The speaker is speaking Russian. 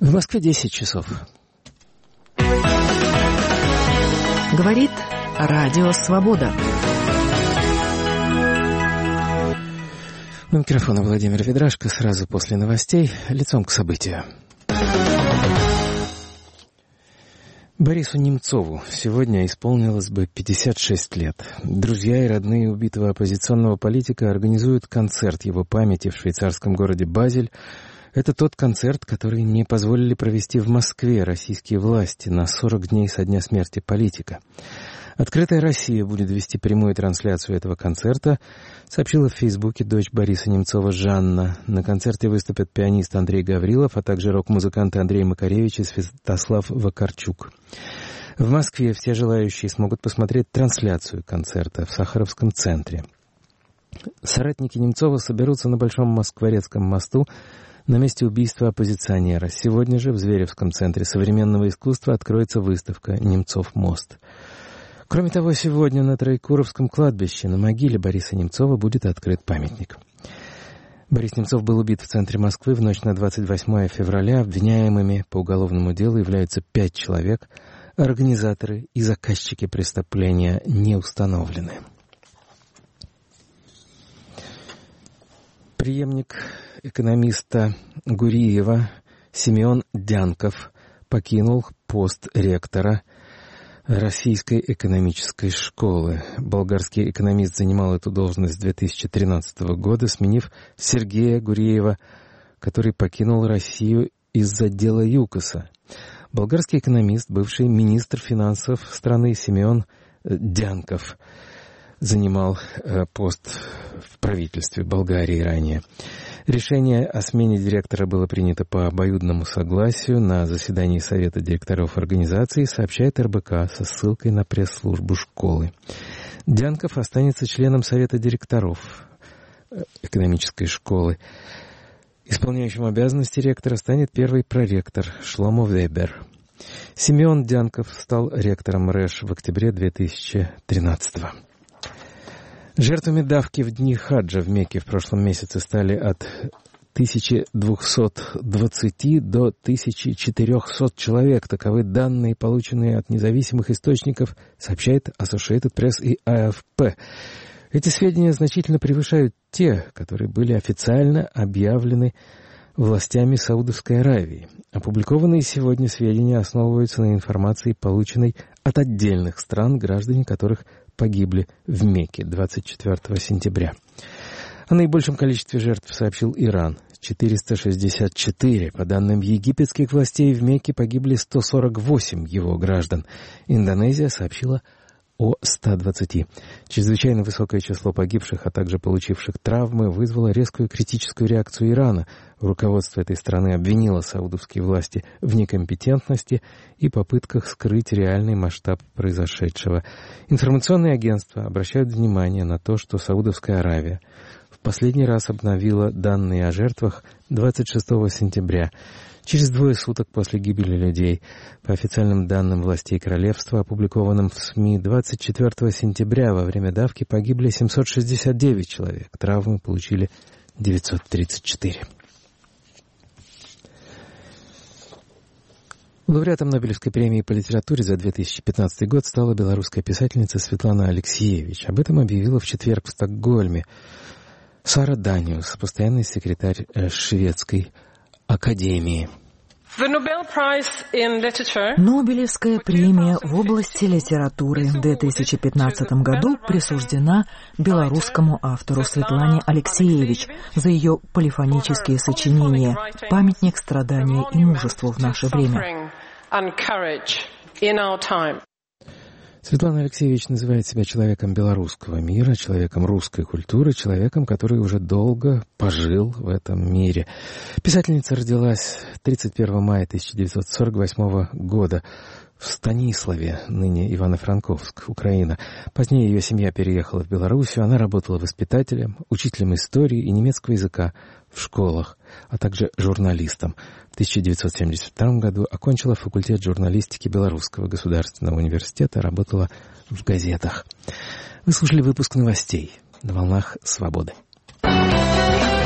В Москве 10 часов. Говорит Радио Свобода. У микрофона Владимир Ведрашко. Сразу после новостей лицом к событию. Борису Немцову сегодня исполнилось бы 56 лет. Друзья и родные убитого оппозиционного политика организуют концерт его памяти в швейцарском городе Базель. Это тот концерт, который не позволили провести в Москве российские власти на 40 дней со дня смерти политика. «Открытая Россия» будет вести прямую трансляцию этого концерта, сообщила в Фейсбуке дочь Бориса Немцова Жанна. На концерте выступят пианист Андрей Гаврилов, а также рок-музыканты Андрей Макаревич и Святослав Вакарчук. В Москве все желающие смогут посмотреть трансляцию концерта в Сахаровском центре. Соратники Немцова соберутся на Большом Москворецком мосту на месте убийства оппозиционера. Сегодня же в Зверевском центре современного искусства откроется выставка «Немцов мост». Кроме того, сегодня на Троекуровском кладбище на могиле Бориса Немцова будет открыт памятник. Борис Немцов был убит в центре Москвы в ночь на 28 февраля. Обвиняемыми по уголовному делу являются 5 человек. Организаторы и заказчики преступления не установлены. Преемник экономиста Гуриева Семен Дянков покинул пост ректора Российской экономической школы. Болгарский экономист занимал эту должность с 2013 года, сменив Сергея Гуриева, который покинул Россию из-за дела ЮКОСа. Болгарский экономист, бывший министр финансов страны Семен Дянков, занимал пост в правительстве Болгарии ранее. Решение о смене директора было принято по обоюдному согласию на заседании Совета директоров организации, сообщает РБК со ссылкой на пресс-службу школы. Дянков останется членом Совета директоров экономической школы. Исполняющим обязанности ректора станет первый проректор Шломо Вебер. Семен Дянков стал ректором РЭШ в октябре 2013 года. Жертвами давки в дни хаджа в Мекке в прошлом месяце стали от 1220 до 1400 человек. Таковы данные, полученные от независимых источников, сообщает Associated Press и АФП. Эти сведения значительно превышают те, которые были официально объявлены властями Саудовской Аравии. Опубликованные сегодня сведения основываются на информации, полученной от отдельных стран, граждане которых погибли в Мекке 24 сентября. О наибольшем количестве жертв сообщил Иран — 464. По данным египетских властей, в Мекке погибли 148 его граждан. Индонезия сообщила о 120. Чрезвычайно высокое число погибших, а также получивших травмы, вызвало резкую критическую реакцию Ирана. Руководство этой страны обвинило саудовские власти в некомпетентности и попытках скрыть реальный масштаб произошедшего. Информационные агентства обращают внимание на то, что Саудовская Аравия в последний раз обновила данные о жертвах 26 сентября. Через 2 суток после гибели людей. По официальным данным властей королевства, опубликованным в СМИ, 24 сентября во время давки погибли 769 человек. Травмы получили 934. Лауреатом Нобелевской премии по литературе за 2015 год стала белорусская писательница Светлана Алексиевич. Об этом объявила в четверг в Стокгольме Сара Даниус, постоянный секретарь шведской Академии. Нобелевская премия в области литературы в 2015 году присуждена белорусскому автору Светлане Алексиевич за ее полифонические сочинения «Памятник страдания и мужеству в наше время». Светлана Алексеевич называет себя человеком белорусского мира, человеком русской культуры, человеком, который уже долго пожил в этом мире. Писательница родилась 31 мая 1948 года в Станиславе, ныне Ивано-Франковск, Украина. Позднее ее семья переехала в Белоруссию. Она работала воспитателем, учителем истории и немецкого языка в школах, а также журналистом. В 1972 году окончила факультет журналистики Белорусского государственного университета, работала в газетах. Вы слушали выпуск новостей на волнах Свободы.